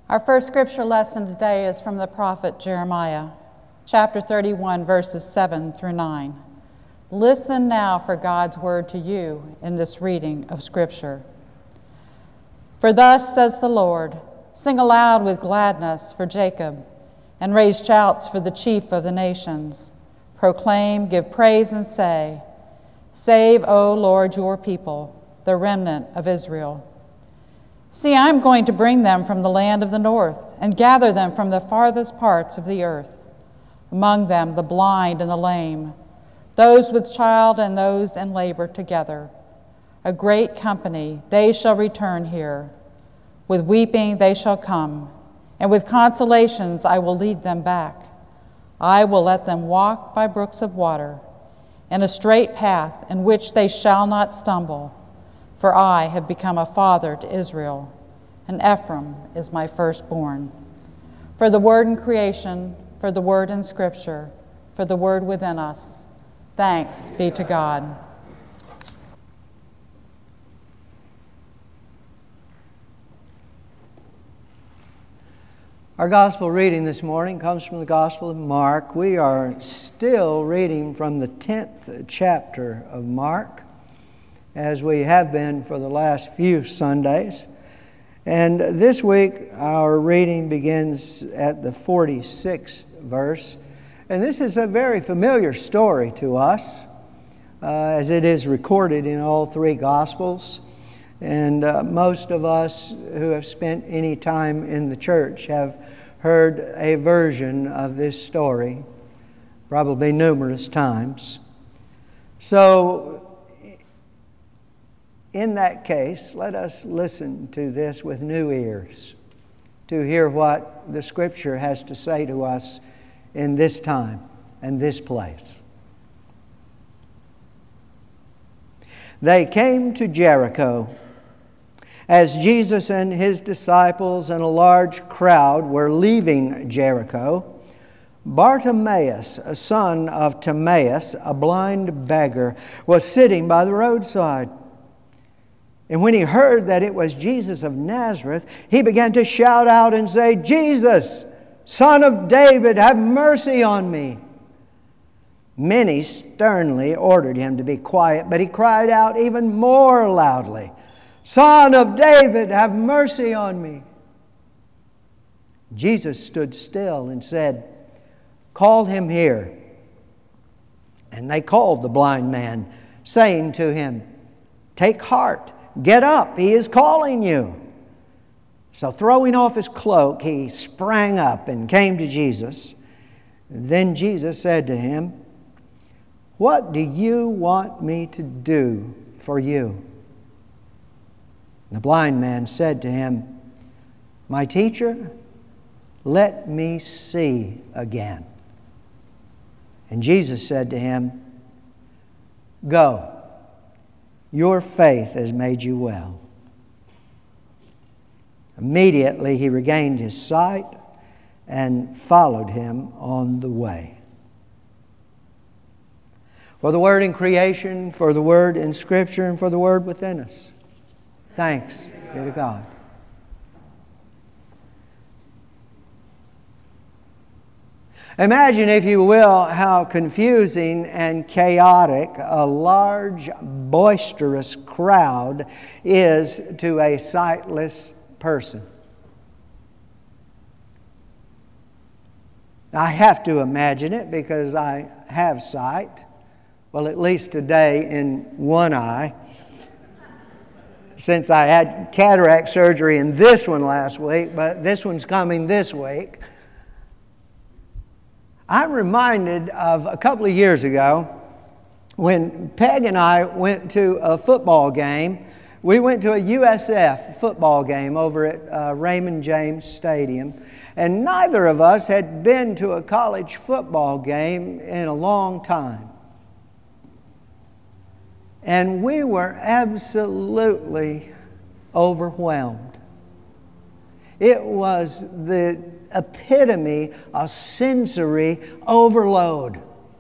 Our first scripture lesson today is from the prophet Jeremiah, chapter 31, verses 7 through 9. Listen now for God's word to you in this reading of scripture. For thus says the Lord, sing aloud with gladness for Jacob, and raise shouts for the chief of the nations. Proclaim, give praise, and say, Save, O Lord, your people, the remnant of Israel. See, I'm going to bring them from the land of the north and gather them from the farthest parts of the earth. Among them the blind and the lame, those with child and those in labor together. A great company, they shall return here. With weeping they shall come, and with consolations I will lead them back. I will let them walk by brooks of water, in a straight path in which they shall not stumble. For I have become a father to Israel, and Ephraim is my firstborn. For the word in creation, for the word in Scripture, for the word within us, thanks be to God. Our gospel reading this morning comes from the Gospel of Mark. We are still reading from the 10th chapter of Mark, as we have been for the last few Sundays. And this week, our reading begins at the 46th verse. And this is a very familiar story to us, as it is recorded in all three Gospels. And most of us who have spent any time in the church have heard a version of this story, probably numerous times. So, in that case, let us listen to this with new ears to hear what the Scripture has to say to us in this time and this place. They came to Jericho. As Jesus and his disciples and a large crowd were leaving Jericho, Bartimaeus, a son of Timaeus, a blind beggar, was sitting by the roadside. And when he heard that it was Jesus of Nazareth, he began to shout out and say, Jesus, Son of David, have mercy on me. Many sternly ordered him to be quiet, but he cried out even more loudly, Son of David, have mercy on me. Jesus stood still and said, Call him here. And they called the blind man, saying to him, Take heart. Get up, he is calling you. So throwing off his cloak, he sprang up and came to Jesus. Then Jesus said to him, What do you want me to do for you? The blind man said to him, My teacher, let me see again. And Jesus said to him, Go. Your faith has made you well. Immediately he regained his sight and followed him on the way. For the word in creation, for the word in Scripture, and for the word within us, thanks be to God. Imagine, if you will, how confusing and chaotic a large, boisterous crowd is to a sightless person. I have to imagine it because I have sight. Well, at least today in one eye. Since I had cataract surgery in this one last week, but this one's coming this week. I'm reminded of a couple of years ago when Peg and I went to a football game. We went to a USF football game over at Raymond James Stadium, and neither of us had been to a college football game in a long time. And we were absolutely overwhelmed. It was the epitome of sensory overload.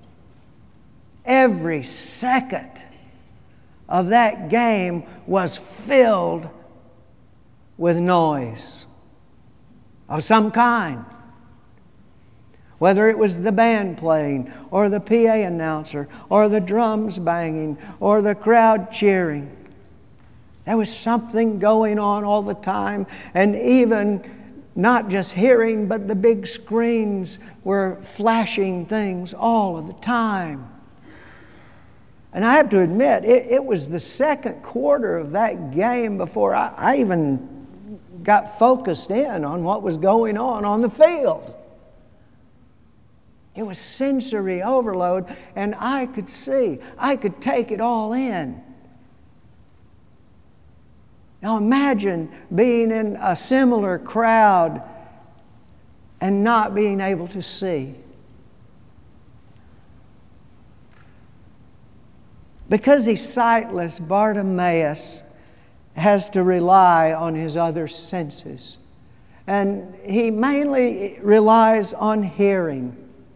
Every second of that game was filled with noise. of some kind. Whether it was the band playing, or the PA announcer, or the drums banging, or the crowd cheering. There was something going on all the time, and even not just hearing, but the big screens were flashing things all of the time. And I have to admit, it was the second quarter of that game before I even got focused in on what was going on the field. It was sensory overload, and I could see, I could take it all in. Now imagine being in a similar crowd and not being able to see. Because he's sightless, Bartimaeus has to rely on his other senses. And he mainly relies on hearing.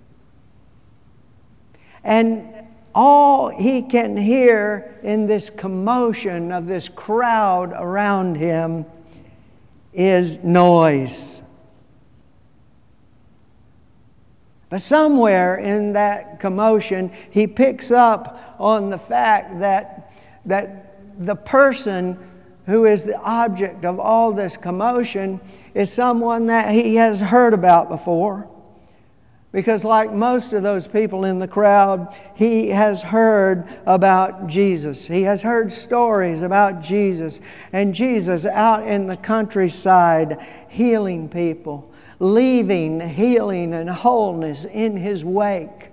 And all he can hear in this commotion of this crowd around him is noise. But somewhere in that commotion, he picks up on the fact that the person who is the object of all this commotion is someone that he has heard about before. Because like most of those people in the crowd, he has heard about Jesus. He has heard stories about Jesus. And Jesus out in the countryside healing people, leaving healing and wholeness in His wake.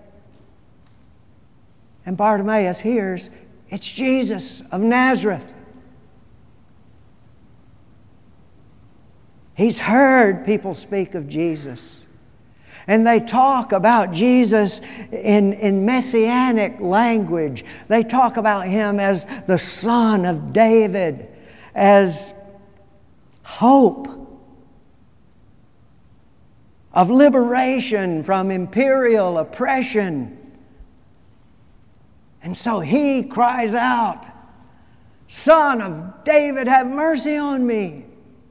And Bartimaeus hears, it's Jesus of Nazareth. He's heard people speak of Jesus. And they talk about Jesus in messianic language. They talk about Him as the Son of David, as hope of liberation from imperial oppression. And so he cries out, Son of David, have mercy on me.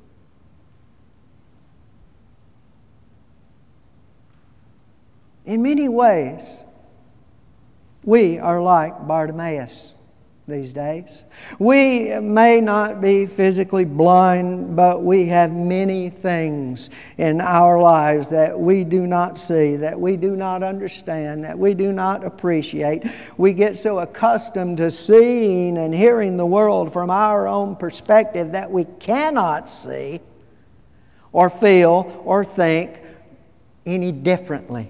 In many ways, we are like Bartimaeus these days. We may not be physically blind, but we have many things in our lives that we do not see, that we do not understand, that we do not appreciate. We get so accustomed to seeing and hearing the world from our own perspective that we cannot see or feel or think any differently.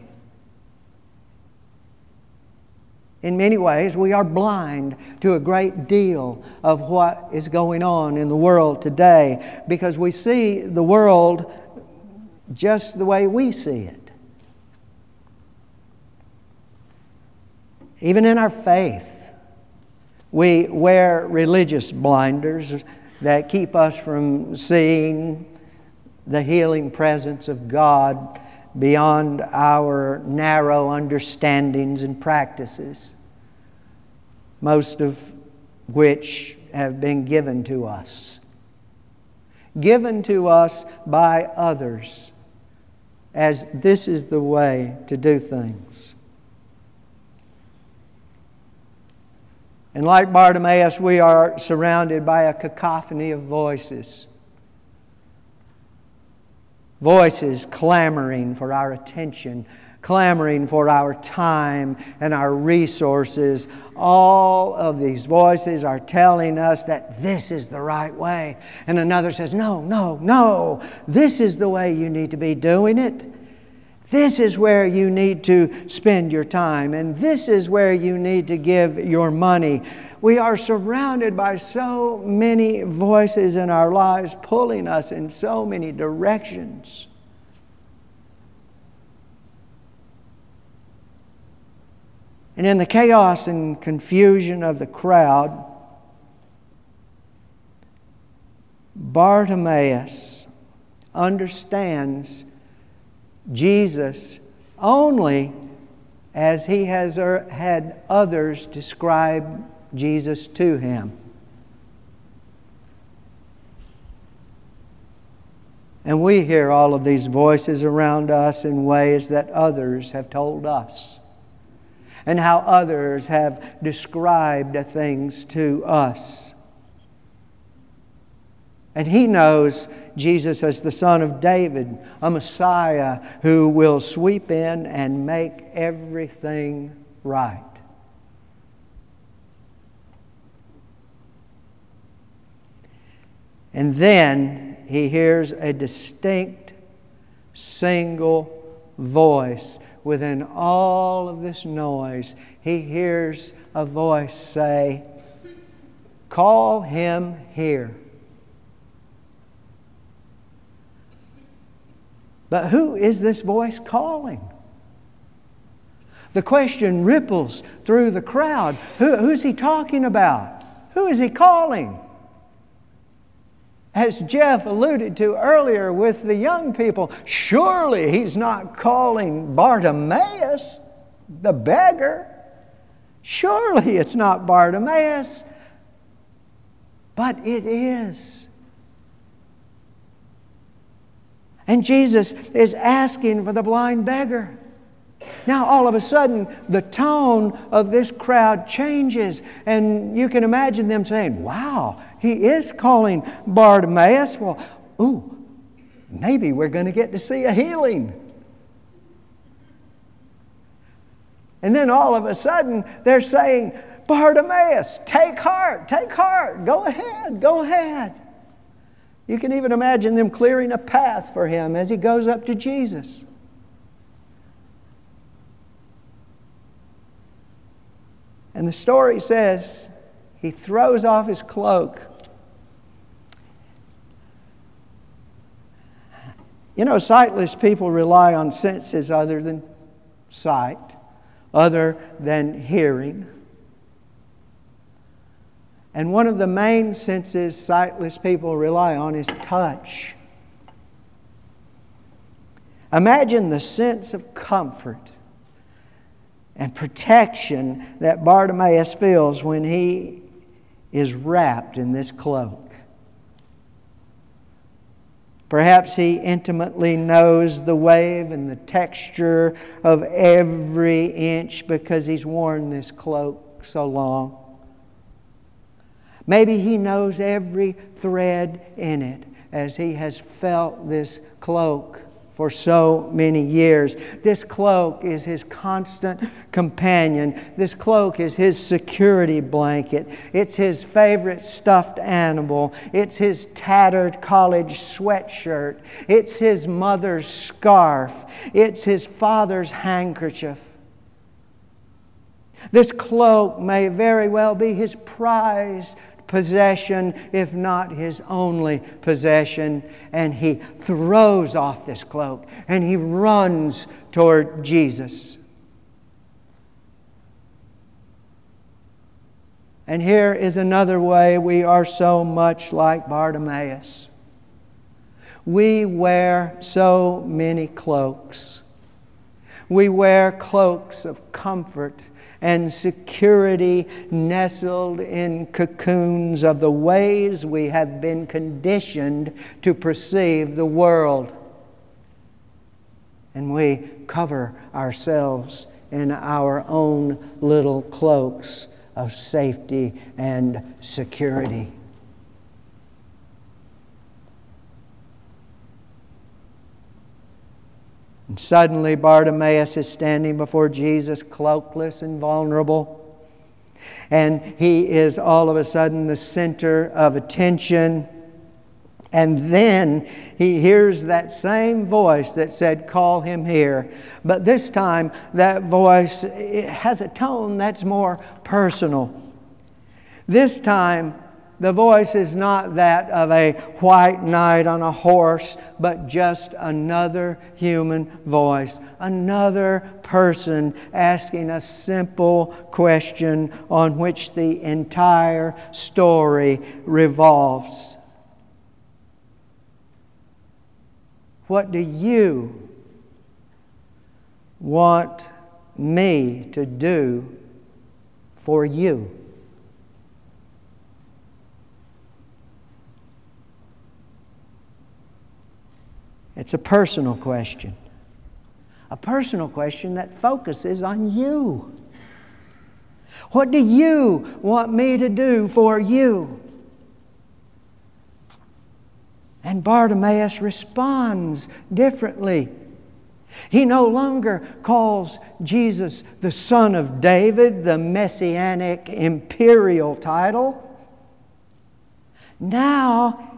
In many ways, we are blind to a great deal of what is going on in the world today because we see the world just the way we see it. Even in our faith, we wear religious blinders that keep us from seeing the healing presence of God beyond our narrow understandings and practices, most of which have been given to us. Given to us by others, as this is the way to do things. And like Bartimaeus, we are surrounded by a cacophony of voices. Voices clamoring for our attention, clamoring for our time and our resources. All of these voices are telling us that this is the right way. And another says, no, this is the way you need to be doing it. This is where you need to spend your time, and this is where you need to give your money. We are surrounded by so many voices in our lives pulling us in so many directions. And in the chaos and confusion of the crowd, Bartimaeus understands Jesus only as he has had others describe Jesus to him. And we hear all of these voices around us in ways that others have told us, and how others have described things to us. And He knows Jesus as the Son of David, a Messiah who will sweep in and make everything right. And then He hears a distinct, single voice. Within all of this noise, He hears a voice say, "Call him here." But who is this voice calling? The question ripples through the crowd. Who's He talking about? Who is He calling? As Jeff alluded to earlier with the young people, surely He's not calling Bartimaeus, the beggar. Surely it's not Bartimaeus. But it is. And Jesus is asking for the blind beggar. Now, all of a sudden, the tone of this crowd changes. And you can imagine them saying, "Wow, He is calling Bartimaeus. Well, maybe we're going to get to see a healing." And then all of a sudden, they're saying, "Bartimaeus, take heart, go ahead, go ahead." You can even imagine them clearing a path for him as he goes up to Jesus. And the story says he throws off his cloak. You know, sightless people rely on senses other than sight, other than hearing. And one of the main senses sightless people rely on is touch. Imagine the sense of comfort and protection that Bartimaeus feels when he is wrapped in this cloak. Perhaps he intimately knows the wave and the texture of every inch because he's worn this cloak so long. Maybe he knows every thread in it as he has felt this cloak for so many years. This cloak is his constant companion. This cloak is his security blanket. It's his favorite stuffed animal. It's his tattered college sweatshirt. It's his mother's scarf. It's his father's handkerchief. This cloak may very well be his prized possession, if not his only possession. And he throws off this cloak and he runs toward Jesus. And here is another way we are so much like Bartimaeus. We wear so many cloaks. We wear cloaks of comfort and security nestled in cocoons of the ways we have been conditioned to perceive the world. And we cover ourselves in our own little cloaks of safety and security. And suddenly Bartimaeus is standing before Jesus, cloakless and vulnerable. And he is all of a sudden the center of attention. And then he hears that same voice that said, "Call him here." But this time that voice, it has a tone that's more personal. This time the voice is not that of a white knight on a horse, but just another human voice. Another person asking a simple question on which the entire story revolves. What do you want me to do for you? It's a personal question. A personal question that focuses on you. What do you want me to do for you? And Bartimaeus responds differently. He no longer calls Jesus the Son of David, the messianic imperial title. Now,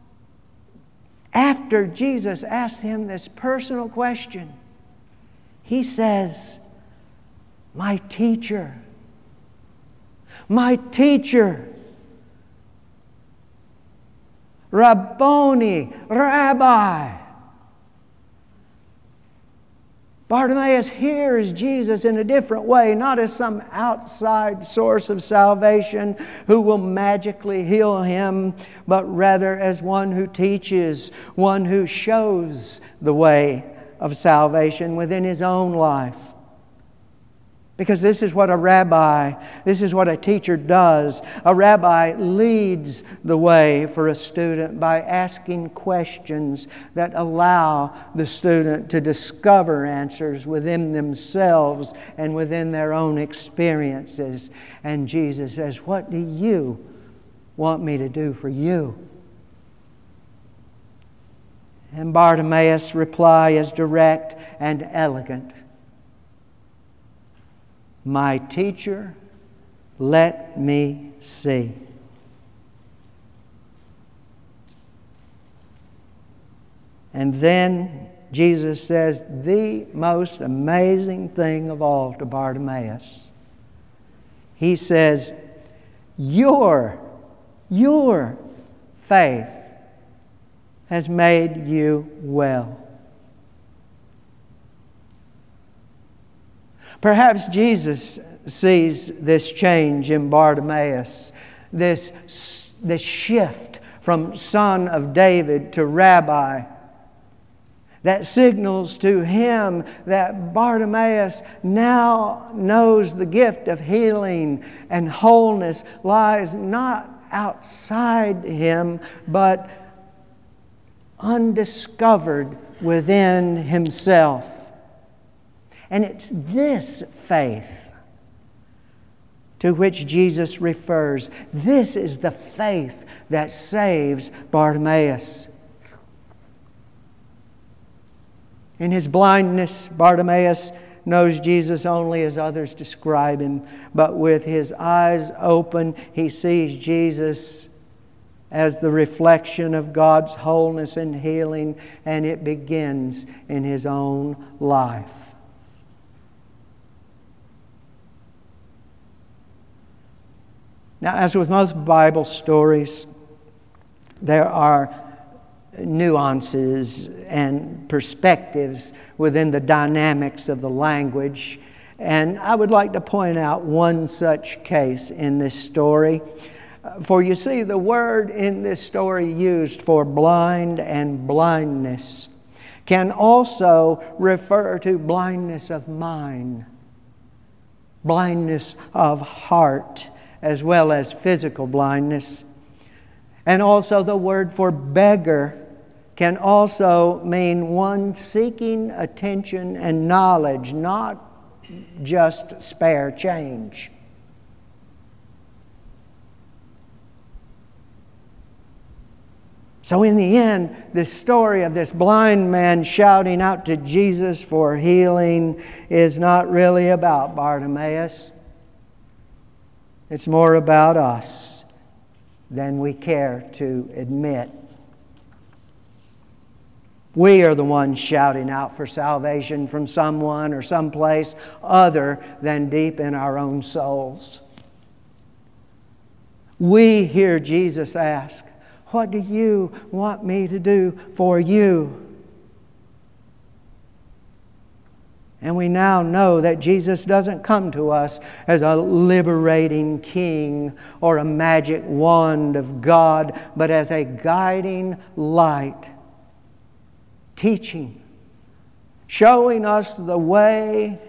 after Jesus asks him this personal question, he says, "My teacher, my teacher, Rabboni, Rabbi." Bartimaeus hears Jesus in a different way, not as some outside source of salvation who will magically heal him, but rather as one who teaches, one who shows the way of salvation within his own life. Because this is what a teacher does. A rabbi leads the way for a student by asking questions that allow the student to discover answers within themselves and within their own experiences. And Jesus says, "What do you want me to do for you?" And Bartimaeus' reply is direct and elegant. "My teacher, let me see." And then Jesus says the most amazing thing of all to Bartimaeus. He says, Your faith has made you well." Perhaps Jesus sees this change in Bartimaeus, this shift from son of David to rabbi, that signals to him that Bartimaeus now knows the gift of healing and wholeness lies not outside him, but undiscovered within himself. And it's this faith to which Jesus refers. This is the faith that saves Bartimaeus. In his blindness, Bartimaeus knows Jesus only as others describe him. But with his eyes open, he sees Jesus as the reflection of God's wholeness and healing, and it begins in his own life. Now, as with most Bible stories, there are nuances and perspectives within the dynamics of the language. And I would like to point out one such case in this story. For you see, the word in this story used for blind and blindness can also refer to blindness of mind, blindness of heart, as well as physical blindness. And also the word for beggar can also mean one seeking attention and knowledge, not just spare change. So in the end, this story of this blind man shouting out to Jesus for healing is not really about Bartimaeus. It's more about us than we care to admit. We are the ones shouting out for salvation from someone or someplace other than deep in our own souls. We hear Jesus ask, "What do you want me to do for you?" And we now know that Jesus doesn't come to us as a liberating king or a magic wand of God, but as a guiding light, teaching, showing us the way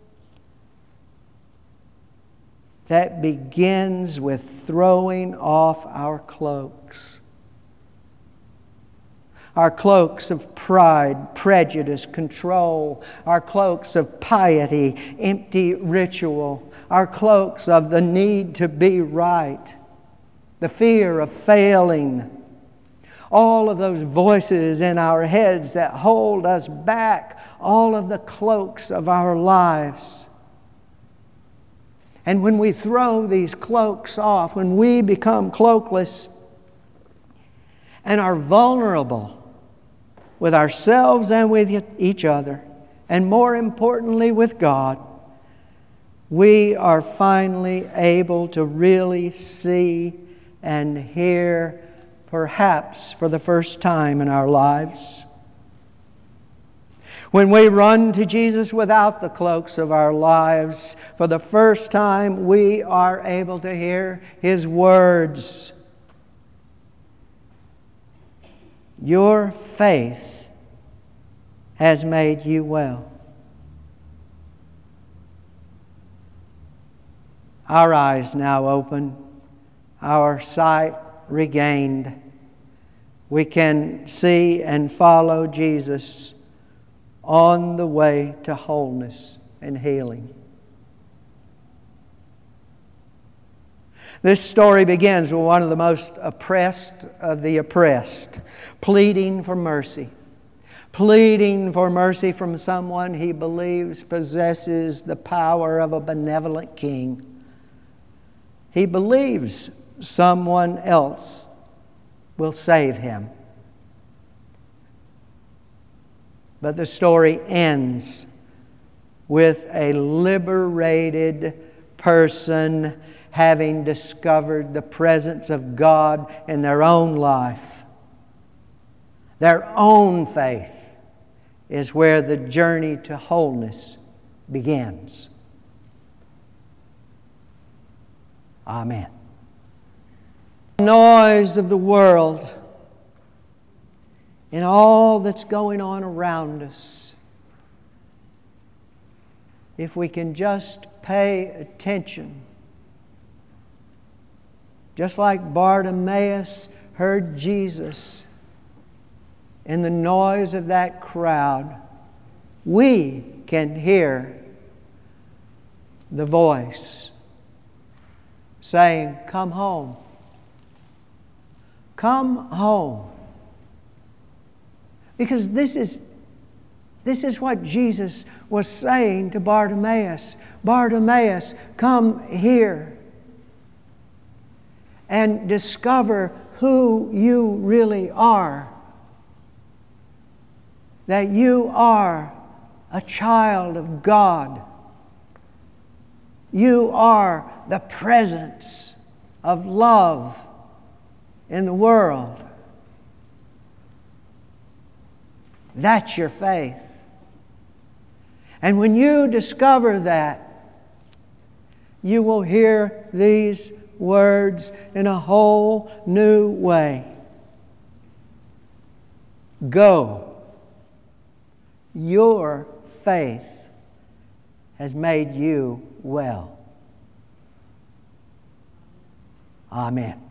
that begins with throwing off our cloaks. our cloaks of pride, prejudice, control, our cloaks of piety, empty ritual, our cloaks of the need to be right, the fear of failing, all of those voices in our heads that hold us back, all of the cloaks of our lives. And when we throw these cloaks off, when we become cloakless and are vulnerable with ourselves and with each other, and more importantly with God, we are finally able to really see and hear, perhaps for the first time in our lives. When we run to Jesus without the cloaks of our lives, for the first time we are able to hear His words. Your faith has made you well. Our eyes now open, our sight regained. We can see and follow Jesus on the way to wholeness and healing. This story begins with one of the most oppressed of the oppressed, pleading for mercy. Pleading for mercy from someone he believes possesses the power of a benevolent king. He believes someone else will save him. But the story ends with a liberated person having discovered the presence of God in their own life. Their own faith is where the journey to wholeness begins. Amen. The noise of the world and all that's going on around us, if we can just pay attention, just like Bartimaeus heard Jesus in the noise of that crowd, we can hear the voice saying, "Come home. Come home." Because this is what Jesus was saying to Bartimaeus. Bartimaeus, come here and discover who you really are. That you are a child of God. You are the presence of love in the world. That's your faith. And when you discover that, you will hear these words in a whole new way. Go. Your faith has made you well. Amen.